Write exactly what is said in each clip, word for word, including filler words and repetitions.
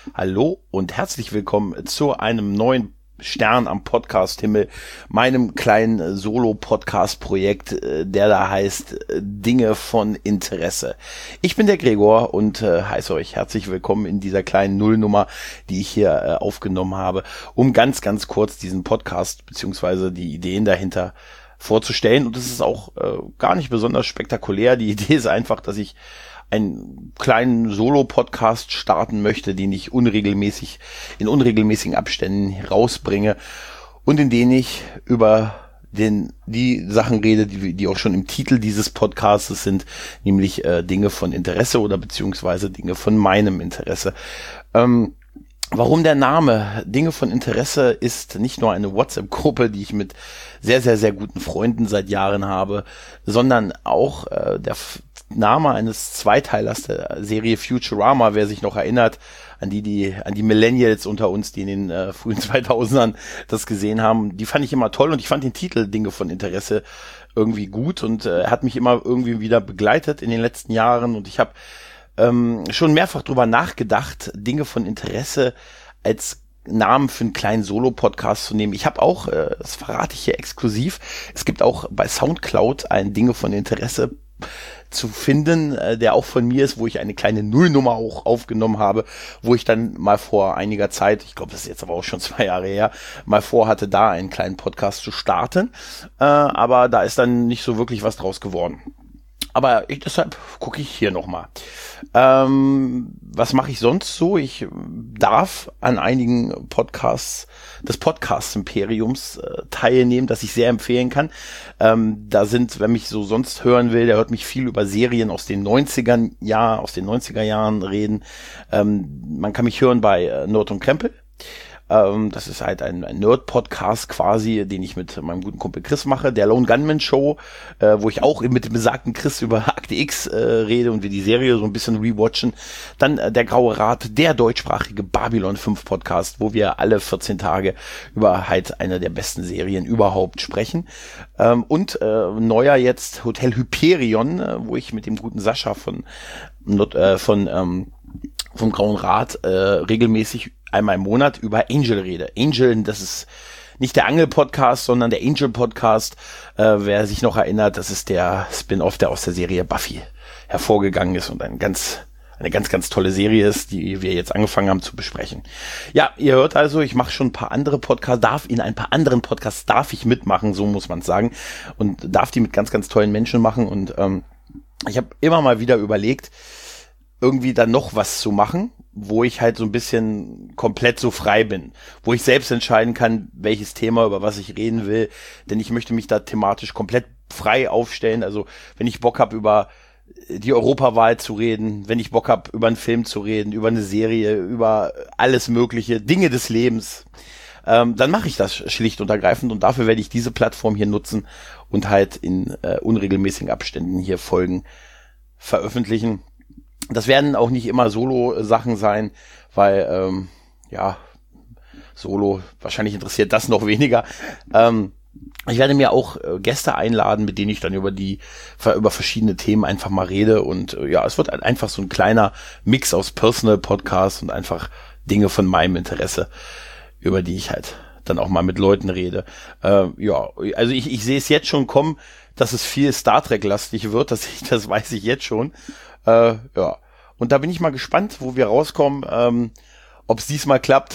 Hallo und herzlich willkommen zu einem neuen Stern am Podcast-Himmel, meinem kleinen Solo-Podcast-Projekt, der da heißt Dinge von Interesse. Ich bin der Gregor und äh, heiße euch herzlich willkommen in dieser kleinen Nullnummer, die ich hier äh, aufgenommen habe, um ganz, ganz kurz diesen Podcast beziehungsweise die Ideen dahinter vorzustellen. Und es ist auch äh, gar nicht besonders spektakulär. Die Idee ist einfach, dass ich einen kleinen Solo-Podcast starten möchte, den ich unregelmäßig, in unregelmäßigen Abständen rausbringe und in denen ich über den, die Sachen rede, die, die auch schon im Titel dieses Podcasts sind, nämlich äh, Dinge von Interesse oder beziehungsweise Dinge von meinem Interesse. Ähm, Warum der Name Dinge von Interesse ist nicht nur eine WhatsApp-Gruppe, die ich mit sehr, sehr, sehr guten Freunden seit Jahren habe, sondern auch äh, der F- Name eines Zweiteilers der Serie Futurama, wer sich noch erinnert, an die, die, an die Millennials unter uns, die in den äh, frühen zweitausendern das gesehen haben, die fand ich immer toll und ich fand den Titel Dinge von Interesse irgendwie gut und äh, hat mich immer irgendwie wieder begleitet in den letzten Jahren und ich habe ähm, schon mehrfach drüber nachgedacht, Dinge von Interesse als Namen für einen kleinen Solo-Podcast zu nehmen. Ich habe auch, äh, das verrate ich hier exklusiv, es gibt auch bei Soundcloud ein Dinge von Interesse zu finden, äh, der auch von mir ist, wo ich eine kleine Nullnummer auch aufgenommen habe, wo ich dann mal vor einiger Zeit, ich glaube, das ist jetzt aber auch schon zwei Jahre her, mal vorhatte, da einen kleinen Podcast zu starten, äh, aber da ist dann nicht so wirklich was draus geworden. Aber ich, deshalb gucke ich hier nochmal. Ähm, was mache ich sonst so? Ich darf an einigen Podcasts des Podcast-Imperiums äh, teilnehmen, das ich sehr empfehlen kann. Ähm, da sind, wer mich so sonst hören will, der hört mich viel über Serien aus den neunzigern Jahren, aus den neunziger Jahren reden. Ähm, man kann mich hören bei äh, Nerd und Krempel. Das ist halt ein, ein Nerd-Podcast quasi, den ich mit meinem guten Kumpel Chris mache. Der Lone Gunman Show, äh, wo ich auch mit dem besagten Chris über Akte X äh, rede und wir die Serie so ein bisschen rewatchen. Dann äh, der Graue Rat, der deutschsprachige Babylon fünf Podcast, wo wir alle vierzehn Tage über halt eine der besten Serien überhaupt sprechen. Ähm, und äh, neuer jetzt Hotel Hyperion, äh, wo ich mit dem guten Sascha von, äh, von ähm, vom Grauen Rat äh, regelmäßig einmal im Monat über Angel rede. Angel, das ist nicht der Angel-Podcast, sondern der Angel-Podcast. Äh, wer sich noch erinnert, das ist der Spin-off, der aus der Serie Buffy hervorgegangen ist und ein ganz, eine ganz, ganz tolle Serie ist, die wir jetzt angefangen haben zu besprechen. Ja, ihr hört also, ich mache schon ein paar andere Podcasts, darf in ein paar anderen Podcasts darf ich mitmachen, so muss man es sagen, und darf die mit ganz, ganz tollen Menschen machen und ähm, ich habe immer mal wieder überlegt, irgendwie dann noch was zu machen, wo ich halt so ein bisschen komplett so frei bin, wo ich selbst entscheiden kann, welches Thema, über was ich reden will, denn ich möchte mich da thematisch komplett frei aufstellen, also wenn ich Bock habe, über die Europawahl zu reden, wenn ich Bock habe, über einen Film zu reden, über eine Serie, über alles mögliche, Dinge des Lebens, ähm, dann mache ich das schlicht und ergreifend und dafür werde ich diese Plattform hier nutzen und halt in äh, unregelmäßigen Abständen hier Folgen veröffentlichen. Das werden auch nicht immer Solo-Sachen sein, weil, ähm, ja, Solo, wahrscheinlich interessiert das noch weniger. Ähm, ich werde mir auch äh, Gäste einladen, mit denen ich dann über die, über verschiedene Themen einfach mal rede und äh, ja, es wird einfach so ein kleiner Mix aus Personal-Podcast und einfach Dinge von meinem Interesse, über die ich halt dann auch mal mit Leuten rede. Äh, ja, also ich, ich sehe es jetzt schon kommen, dass es viel Star Trek-lastig wird, das, das weiß ich jetzt schon. Äh, ja, und da bin ich mal gespannt, wo wir rauskommen, ähm, ob es diesmal klappt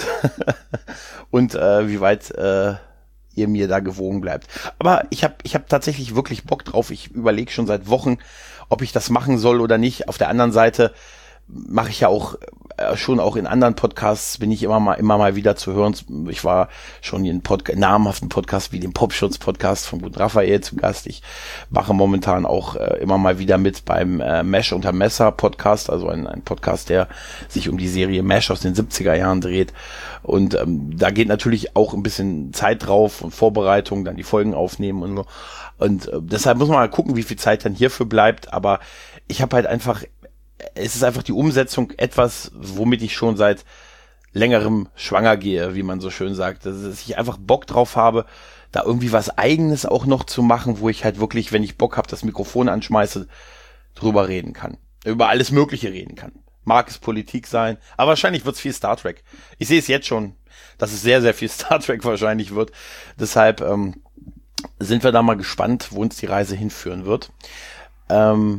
und äh, wie weit äh, ihr mir da gewogen bleibt. Aber ich habe ich hab tatsächlich wirklich Bock drauf. Ich überlege schon seit Wochen, ob ich das machen soll oder nicht. Auf der anderen Seite mache ich ja auch äh, schon auch in anderen Podcasts bin ich immer mal immer mal wieder zu hören. Ich war schon in Pod- namhaften Podcasts wie dem Popschutz-Podcast von guten Raphael zu Gast. Ich mache momentan auch äh, immer mal wieder mit beim äh, Mesh unter Messer Podcast, also ein, ein Podcast, der sich um die Serie Mesh aus den siebziger Jahren dreht. Und ähm, da geht natürlich auch ein bisschen Zeit drauf und Vorbereitung, dann die Folgen aufnehmen und so. Und äh, deshalb muss man mal gucken, wie viel Zeit dann hierfür bleibt. Aber ich habe halt einfach es ist einfach die Umsetzung etwas, womit ich schon seit längerem schwanger gehe, wie man so schön sagt. Dass ich einfach Bock drauf habe, da irgendwie was Eigenes auch noch zu machen, wo ich halt wirklich, wenn ich Bock habe, das Mikrofon anschmeiße, drüber reden kann. Über alles Mögliche reden kann. mag es Politik sein, aber wahrscheinlich wird es viel Star Trek. Ich sehe es jetzt schon, dass es sehr, sehr viel Star Trek wahrscheinlich wird. Deshalb ähm, sind wir da mal gespannt, wo uns die Reise hinführen wird. Ähm,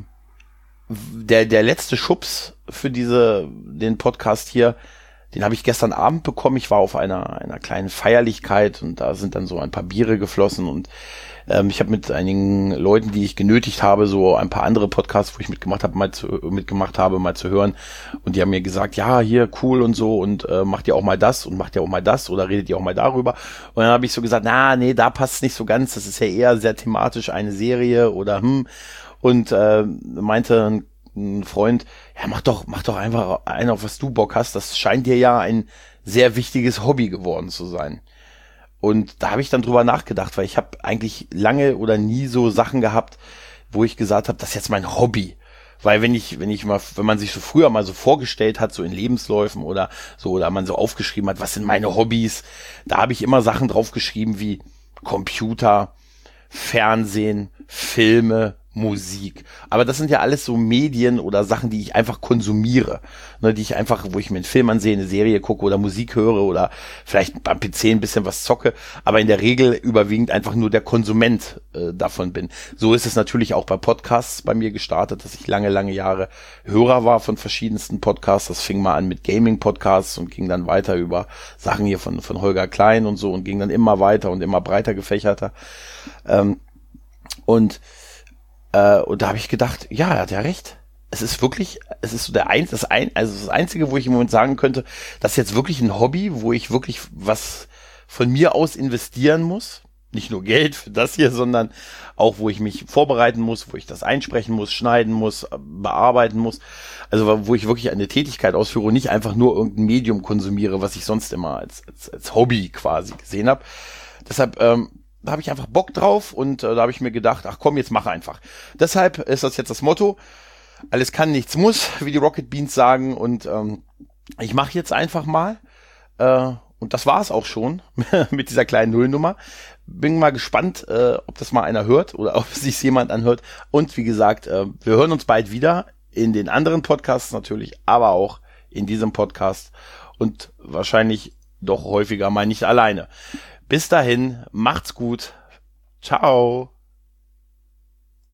der, der letzte Schubs für diese, den Podcast hier, den habe ich gestern Abend bekommen. Ich war auf einer, einer kleinen Feierlichkeit und da sind dann so ein paar Biere geflossen und ähm, ich habe mit einigen Leuten, die ich genötigt habe, so ein paar andere Podcasts, wo ich mitgemacht habe, mal zu, mitgemacht habe, mal zu hören. Und die haben mir gesagt, ja, hier, cool und so und äh, macht ihr auch mal das und macht ihr auch mal das oder redet ihr auch mal darüber. Und dann habe ich so gesagt, na, nee, da passt es nicht so ganz. Das ist ja eher sehr thematisch eine Serie oder hm. Und äh, meinte ein, ein Freund, ja, mach doch, mach doch einfach ein, auf was du Bock hast. Das scheint dir ja ein sehr wichtiges Hobby geworden zu sein. Und da habe ich dann drüber nachgedacht, weil ich habe eigentlich lange oder nie so Sachen gehabt, wo ich gesagt habe, das ist jetzt mein Hobby. Weil wenn ich, wenn ich mal, wenn man sich so früher mal so vorgestellt hat, so in Lebensläufen oder so, oder man so aufgeschrieben hat, was sind meine Hobbys, da habe ich immer Sachen draufgeschrieben wie Computer, Fernsehen, Filme, Musik. Aber das sind ja alles so Medien oder Sachen, die ich einfach konsumiere. Ne, die ich einfach, wo ich mir einen Film ansehe, eine Serie gucke oder Musik höre oder vielleicht beim P C ein bisschen was zocke. Aber in der Regel überwiegend einfach nur der Konsument äh, davon bin. So ist es natürlich auch bei Podcasts bei mir gestartet, dass ich lange, lange Jahre Hörer war von verschiedensten Podcasts. Das fing mal an mit Gaming-Podcasts und ging dann weiter über Sachen hier von, von Holger Klein und so und ging dann immer weiter und immer breiter gefächerter. Ähm, und Und da habe ich gedacht, ja, er hat ja recht. Es ist wirklich, es ist so der ein, das ein, also das Einzige, wo ich im Moment sagen könnte, das ist jetzt wirklich ein Hobby, wo ich wirklich was von mir aus investieren muss. Nicht nur Geld für das hier, sondern auch, wo ich mich vorbereiten muss, wo ich das einsprechen muss, schneiden muss, bearbeiten muss. Also wo ich wirklich eine Tätigkeit ausführe und nicht einfach nur irgendein Medium konsumiere, was ich sonst immer als, als, als Hobby quasi gesehen habe. Deshalb, ähm, da habe ich einfach Bock drauf und äh, da habe ich mir gedacht, ach komm, jetzt mach einfach. Deshalb ist das jetzt das Motto, alles kann, nichts muss, wie die Rocket Beans sagen und ähm, ich mache jetzt einfach mal äh, und das war es auch schon mit dieser kleinen Nullnummer. Bin mal gespannt, äh, ob das mal einer hört oder ob sich jemand anhört und wie gesagt, äh, wir hören uns bald wieder in den anderen Podcasts natürlich, aber auch in diesem Podcast und wahrscheinlich doch häufiger mal nicht alleine. Bis dahin, macht's gut. Ciao.